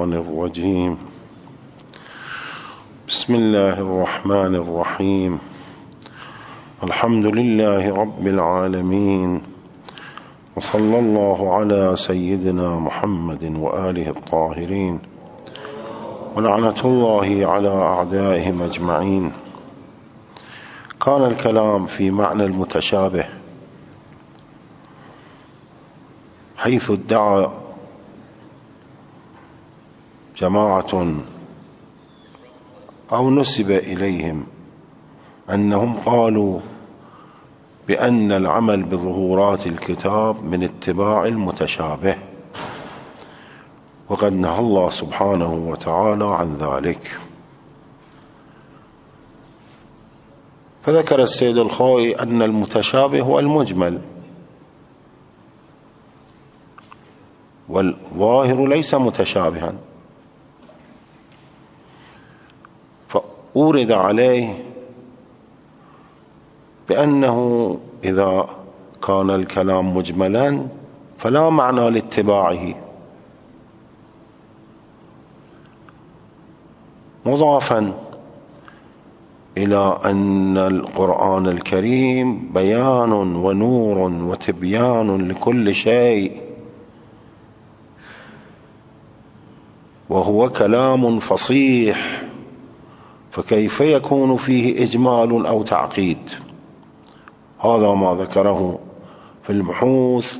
الشيطان الرجيم. بسم الله الرحمن الرحيم. الحمد لله رب العالمين، وصلى الله على سيدنا محمد وآله الطاهرين، ولعنة الله على أعدائهم أجمعين. كان الكلام في معنى المتشابه، حيث ادعى جماعة أو نسب إليهم أنهم قالوا بأن العمل بظهورات الكتاب من اتباع المتشابه، وقد نهى الله سبحانه وتعالى عن ذلك. فذكر السيد الخوئي أن المتشابه هو المجمل، والظاهر ليس متشابها، فأورد عليه بأنه إذا كان الكلام مجملا فلا معنى لاتباعه، مضافا إلى أن القرآن الكريم بيان ونور وتبيان لكل شيء، وهو كلام فصيح، فكيف يكون فيه إجمال أو تعقيد؟ هذا ما ذكره في البحوث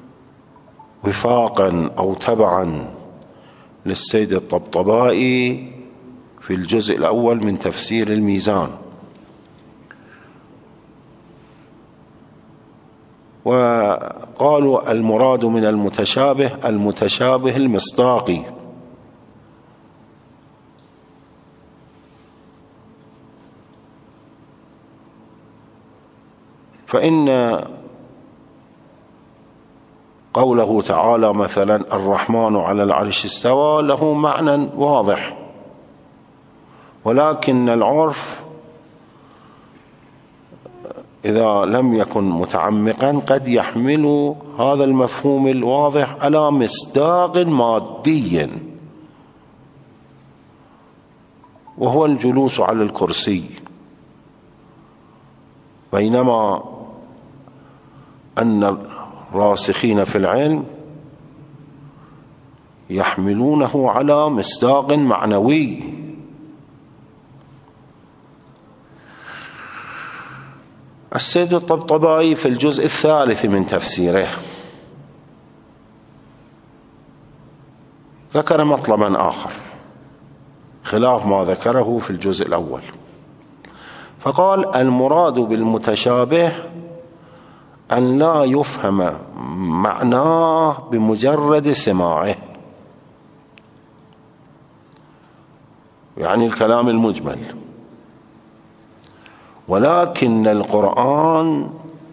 وفاقا أو تبعا للسيد الطبطبائي في الجزء الأول من تفسير الميزان. وقالوا المراد من المتشابه المصداقي، فإن قوله تعالى مثلا الرحمن على العرش استوى له معنى واضح، ولكن العرف إذا لم يكن متعمقا قد يحمل هذا المفهوم الواضح على مصداق مادي، وهو الجلوس على الكرسي، بينما أن الراسخين في العلم يحملونه على مصداق معنوي. السيد الطبطبائي في الجزء الثالث من تفسيره ذكر مطلبا آخر خلاف ما ذكره في الجزء الأول، فقال المراد بالمتشابه أن لا يفهم معناه بمجرد سماعه، يعني الكلام المجمل، ولكن القرآن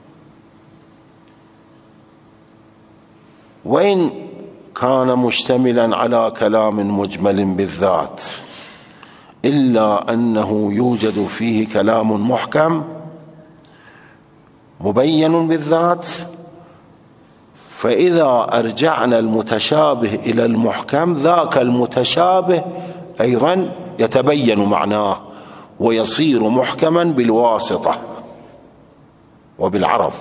وإن كان مشتملا على كلام مجمل بالذات، إلا أنه يوجد فيه كلام محكم مبين بالذات، فإذا أرجعنا المتشابه إلى المحكم ذاك المتشابه أيضا يتبين معناه ويصير محكما بالواسطة وبالعرض.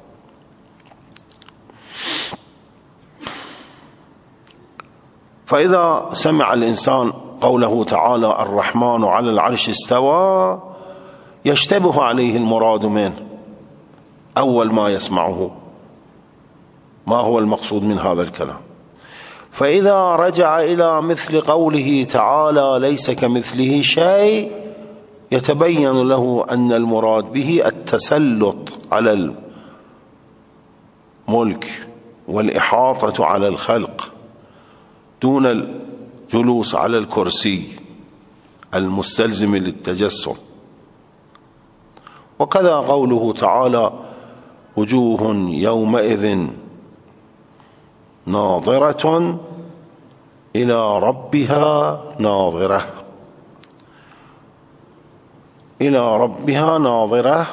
فإذا سمع الإنسان قوله تعالى الرحمن على العرش استوى يشتبه عليه المراد منه أول ما يسمعه، ما هو المقصود من هذا الكلام؟ فإذا رجع إلى مثل قوله تعالى ليس كمثله شيء يتبين له أن المراد به التسلط على الملك والإحاطة على الخلق دون الجلوس على الكرسي المستلزم للتجسم. وكذا قوله تعالى وجوه يومئذ ناظرة إلى ربها ناظرة، إلى ربها ناظرة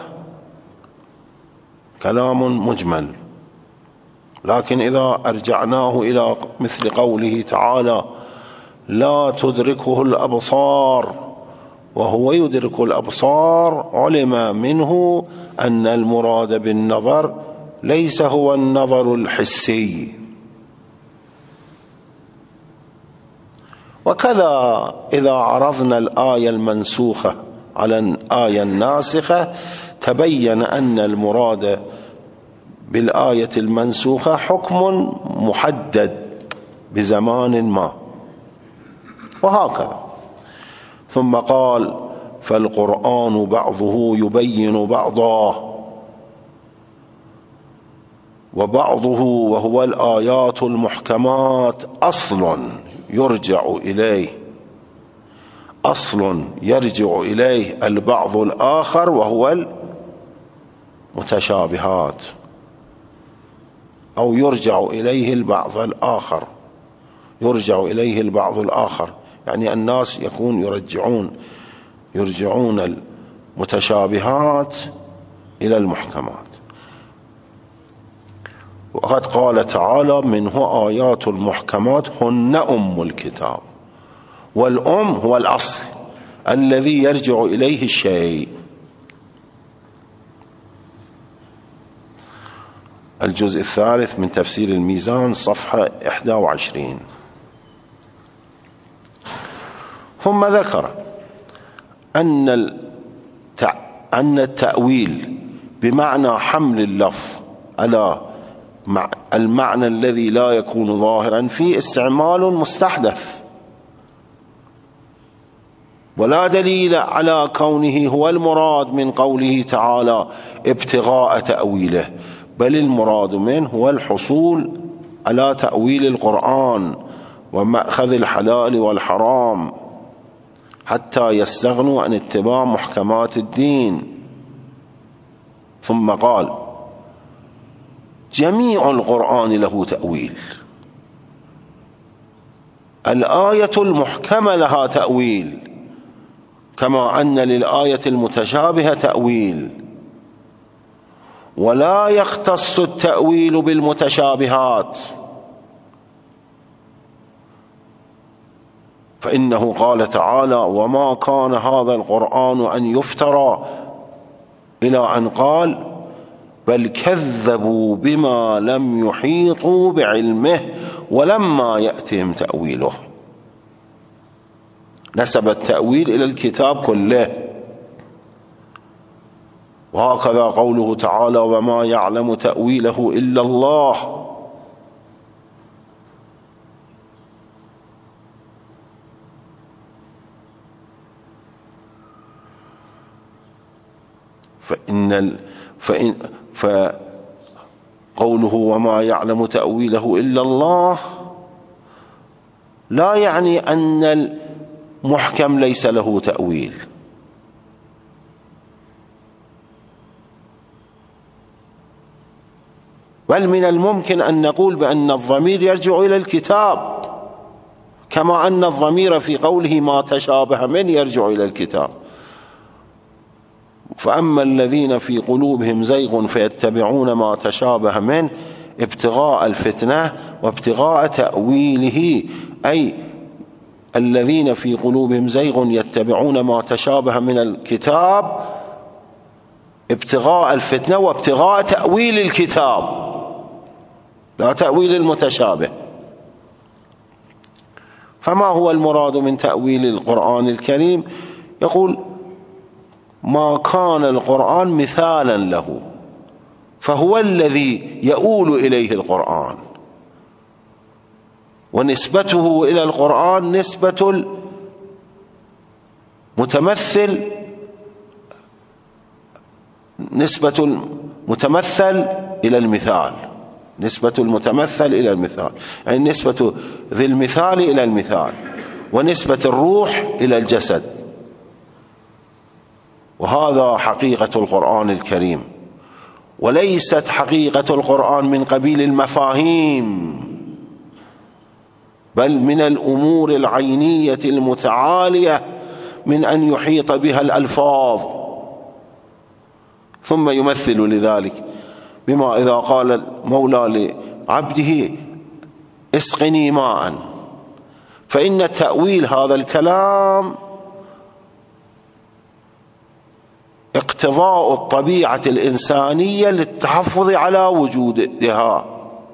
كلام مجمل، لكن إذا أرجعناه إلى مثل قوله تعالى لا تدركه الأبصار وهو يدرك الأبصار، علم منه أن المراد بالنظر ليس هو النظر الحسي. وكذا إذا عرضنا الآية المنسوخة على الآية الناسخة تبين أن المراد بالآية المنسوخة حكم محدد بزمان ما، وهكذا. ثم قال: فالقرآن بعضه يبين بعضا، وبعضه وهو الآيات المحكمات أصل يرجع إليه، أصل يرجع إليه البعض الآخر وهو المتشابهات، أو يرجع إليه البعض الآخر، يرجع إليه البعض الآخر، يعني الناس يكون يرجعون المتشابهات إلى المحكمات. وقد قال تعالى: منه آيات المحكمات هن أم الكتاب. والأم هو الأصل الذي يرجع إليه الشيء. الجزء الثالث من تفسير الميزان صفحة 21. ثم ذكر أن التأويل بمعنى حمل اللفظ على المعنى الذي لا يكون ظاهرا فيه استعمال مستحدث، ولا دليل على كونه هو المراد من قوله تعالى ابتغاء تأويله، بل المراد منه هو الحصول على تأويل القرآن ومأخذ الحلال والحرام حتى يستغنوا عن اتباع محكمات الدين. ثم قال: جميع القرآن له تأويل، الآية المحكمة لها تأويل، كما أن للآية المتشابهة تأويل، ولا يختص التأويل بالمتشابهات، فإنه قال تعالى: وما كان هذا القرآن أن يفترى، إلى أن قال: بل كذبوا بما لم يحيطوا بعلمه ولما يأتهم تأويله. نسب التأويل إلى الكتاب كله. وهكذا قوله تعالى: وما يعلم تأويله إلا الله. فقوله وما يعلم تأويله إلا الله لا يعني أن المحكم ليس له تأويل، بل من الممكن أن نقول بأن الضمير يرجع إلى الكتاب، كما أن الضمير في قوله ما تشابه من يرجع إلى الكتاب. فأما الذين في قلوبهم زيغ فيتبعون ما تشابه منه ابتغاء الفتنة وابتغاء تأويله، أي الذين في قلوبهم زيغ يتبعون ما تشابه من الكتاب ابتغاء الفتنة وابتغاء تأويل الكتاب، لا تأويل المتشابه. فما هو المراد من تأويل القرآن الكريم؟ يقول: ما كان القرآن مثالا له، فهو الذي يؤول إليه القرآن، ونسبته إلى القرآن نسبة المتمثل إلى المثال، نسبة المتمثل إلى المثال، يعني نسبة ذي المثال إلى المثال، ونسبة الروح إلى الجسد. وهذا حقيقة القرآن الكريم، وليست حقيقة القرآن من قبيل المفاهيم، بل من الأمور العينية المتعالية من أن يحيط بها الألفاظ. ثم يمثل لذلك بما إذا قال المولى لعبده اسقني ماء، فإن تأويل هذا الكلام اقتضاء الطبيعة الإنسانية للتحفظ على وجودها،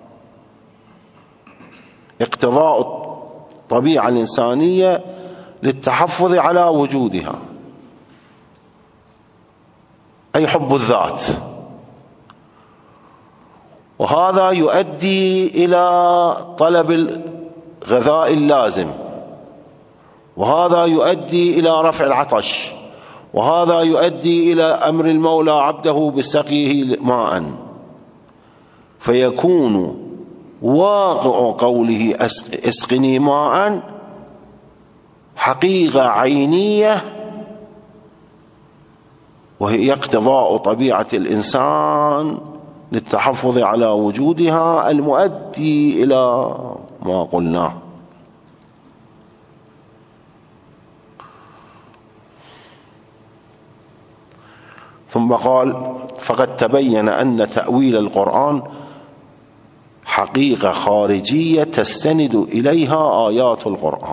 اقتضاء الطبيعة الإنسانية للتحفظ على وجودها، أي حب الذات، وهذا يؤدي إلى طلب الغذاء اللازم، وهذا يؤدي إلى رفع العطش، وهذا يؤدي إلى أمر المولى عبده بسقيه ماء، فيكون واقع قوله اسقني ماء حقيقة عينية، وهي اقتضاء طبيعة الإنسان للتحفظ على وجودها المؤدي إلى ما قلناه. ثم قال: فقد تبين أن تأويل القرآن حقيقة خارجية تستند إليها آيات القرآن،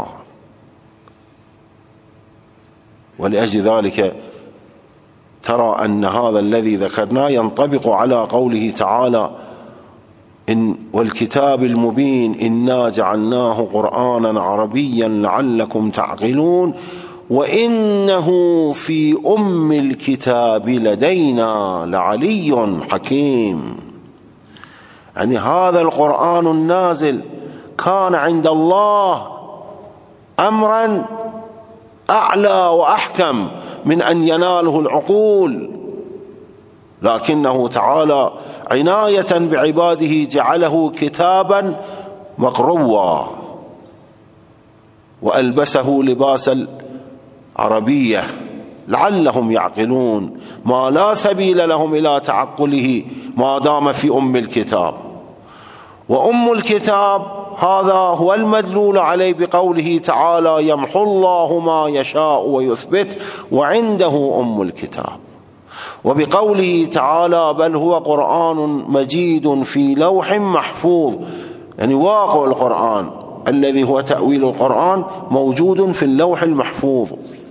ولأجل ذلك ترى أن هذا الذي ذكرناه ينطبق على قوله تعالى: والكتاب المبين إنا جعلناه قرآنا عربيا لعلكم تعقلون وإنه في أم الكتاب لدينا لعلي حكيم. يعني هذا القرآن النازل كان عند الله أمرا أعلى وأحكم من أن يناله العقول، لكنه تعالى عناية بعباده جعله كتابا مقروا وألبسه لباس العربية لعلهم يعقلون، ما لا سبيل لهم إلى تعقله ما دام في أم الكتاب. وأم الكتاب هذا هو المدلول عليه بقوله تعالى: يمحو الله ما يشاء ويثبت وعنده أم الكتاب. وبقوله تعالى: بل هو قرآن مجيد في لوح محفوظ، يعني واقع القرآن الذي هو تأويل القرآن موجود في اللوح المحفوظ.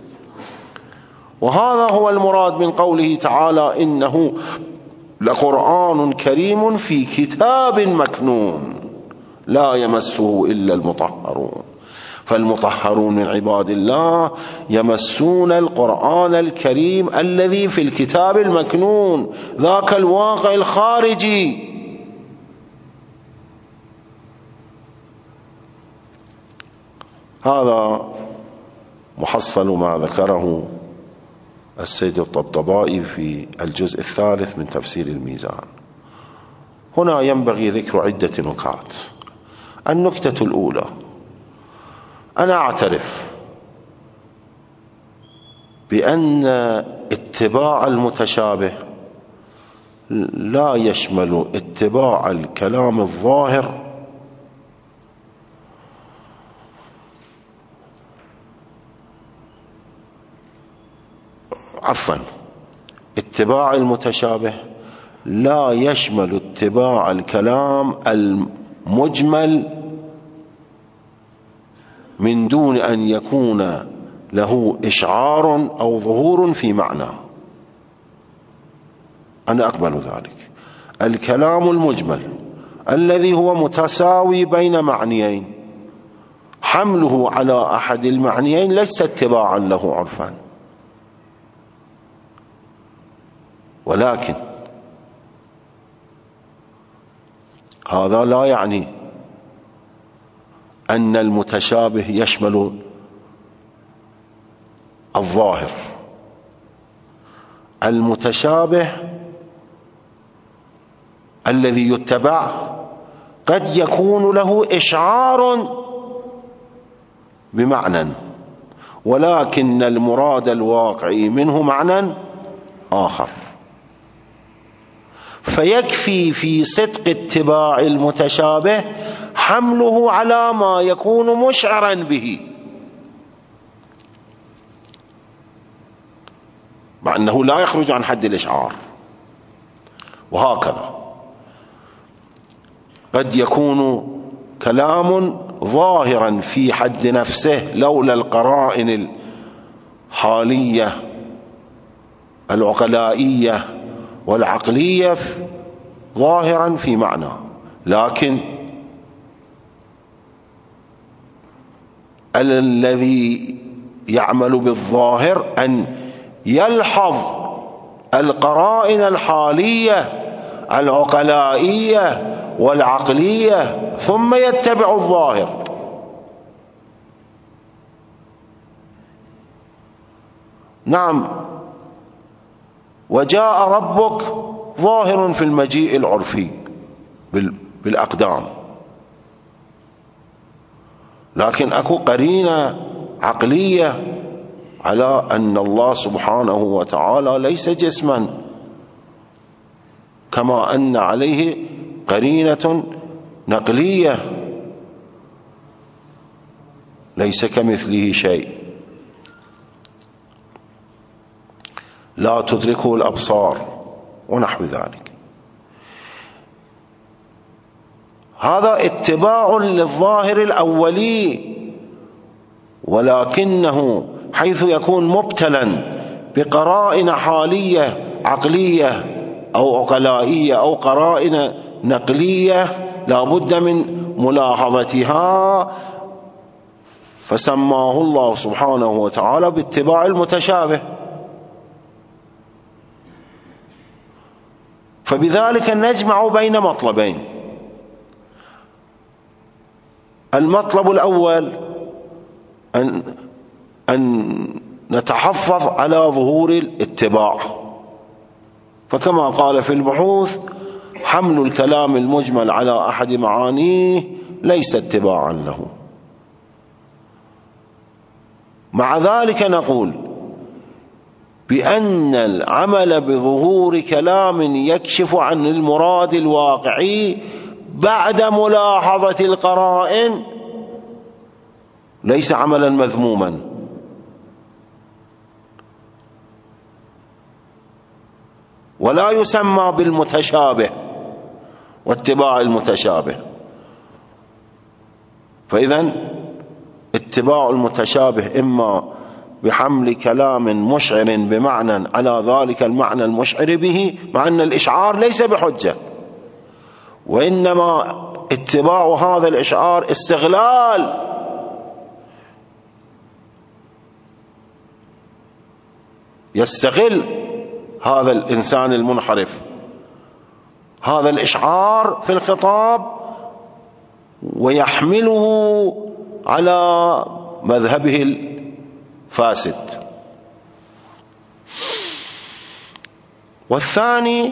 وهذا هو المراد من قوله تعالى: إنه لقرآن كريم في كتاب مكنون لا يمسه إلا المطهرون. فالمطهرون من عباد الله يمسون القرآن الكريم الذي في الكتاب المكنون، ذاك الواقع الخارجي. هذا محصل ما ذكره السيد الطبطبائي في الجزء الثالث من تفسير الميزان. هنا ينبغي ذكر عدة نكات. النكتة الأولى: أنا أعترف بأن اتباع المتشابه لا يشمل اتباع الكلام الظاهر اتباع المتشابه لا يشمل اتباع الكلام المجمل من دون أن يكون له إشعار أو ظهور في معنى. أنا أقبل ذلك. الكلام المجمل الذي هو متساوي بين معنيين حمله على أحد المعنيين ليس اتباعا له عرفا، ولكن هذا لا يعني أن المتشابه يشمل الظاهر. المتشابه الذي يتبع قد يكون له إشعار بمعنى، ولكن المراد الواقعي منه معنى آخر، فيكفي في صدق اتباع المتشابه حمله على ما يكون مشعرا به، مع أنه لا يخرج عن حد الإشعار. وهكذا قد يكون كلام ظاهرا في حد نفسه لولا القرائن الحالية العقلائية والعقلية ظاهرا في معنى، لكن الذي يعمل بالظاهر أن يلحظ القرائن الحالية العقلائية والعقلية ثم يتبع الظاهر. نعم، وجاء ربك ظاهر في المجيء العرفي بالأقدام، لكن أكو قرينة عقلية على أن الله سبحانه وتعالى ليس جسما، كما أن عليه قرينة نقلية ليس كمثله شيء لا تدركه الأبصار ونحو ذلك. هذا اتباع للظاهر الأولي، ولكنه حيث يكون مبتلا بقرائن حالية عقلية أو عقلائية أو قرائن نقلية لا بد من ملاحظتها، فسماه الله سبحانه وتعالى باتباع المتشابه. فبذلك نجمع بين مطلبين: المطلب الأول أن نتحفظ على ظهور الاتباع، فكما قال في البحوث: حمل الكلام المجمل على أحد معانيه ليس اتباعا له. مع ذلك نقول بأن العمل بظهور كلام يكشف عن المراد الواقعي بعد ملاحظة القرائن ليس عملا مذموما، ولا يسمى بالمتشابه واتباع المتشابه. فإذن اتباع المتشابه إما بحمل كلام مشعر بمعنى على ذلك المعنى المشعر به، مع أن الإشعار ليس بحجة، وإنما اتباع هذا الإشعار استغلال يستغل هذا الإنسان المنحرف هذا الإشعار في الخطاب ويحمله على مذهبه الفاسد. والثاني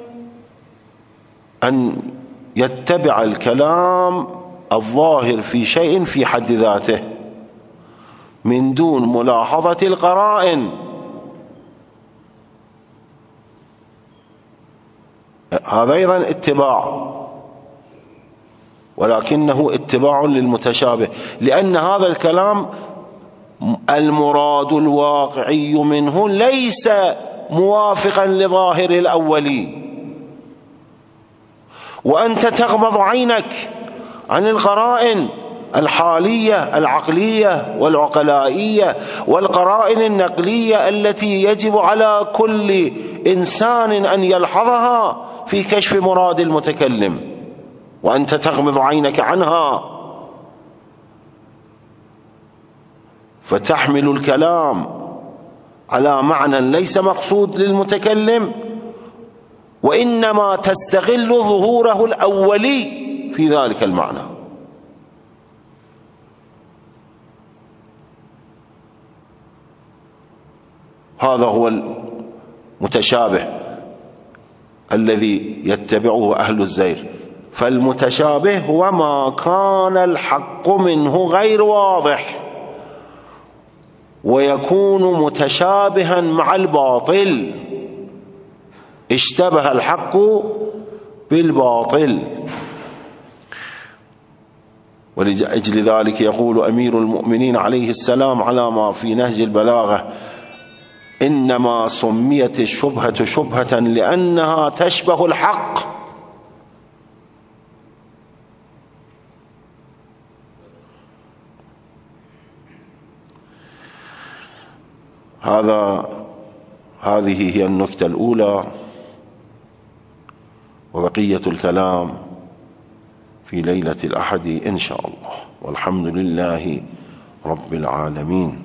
أن يتبع الكلام الظاهر في شيء في حد ذاته من دون ملاحظة القرائن، هذا أيضا اتباع، ولكنه اتباع للمتشابه، لأن هذا الكلام المراد الواقعي منه ليس موافقا لظاهر الأولي، وأنت تغمض عينك عن القرائن الحالية العقلية والعقلائية والقرائن النقلية التي يجب على كل إنسان أن يلحظها في كشف مراد المتكلم، وأنت تغمض عينك عنها، فتحمل الكلام على معنى ليس مقصود للمتكلم، وإنما تستغل ظهوره الأولي في ذلك المعنى. هذا هو المتشابه الذي يتبعه أهل الزيغ. فالمتشابه هو ما كان الحق منه غير واضح ويكون متشابها مع الباطل، اشتبه الحق بالباطل. ولأجل ذلك يقول أمير المؤمنين عليه السلام على ما في نهج البلاغة: إنما سميت الشبهة شبهة لأنها تشبه الحق. هذه هي النكتة الأولى، وبقية الكلام في ليلة الأحد إن شاء الله، والحمد لله رب العالمين.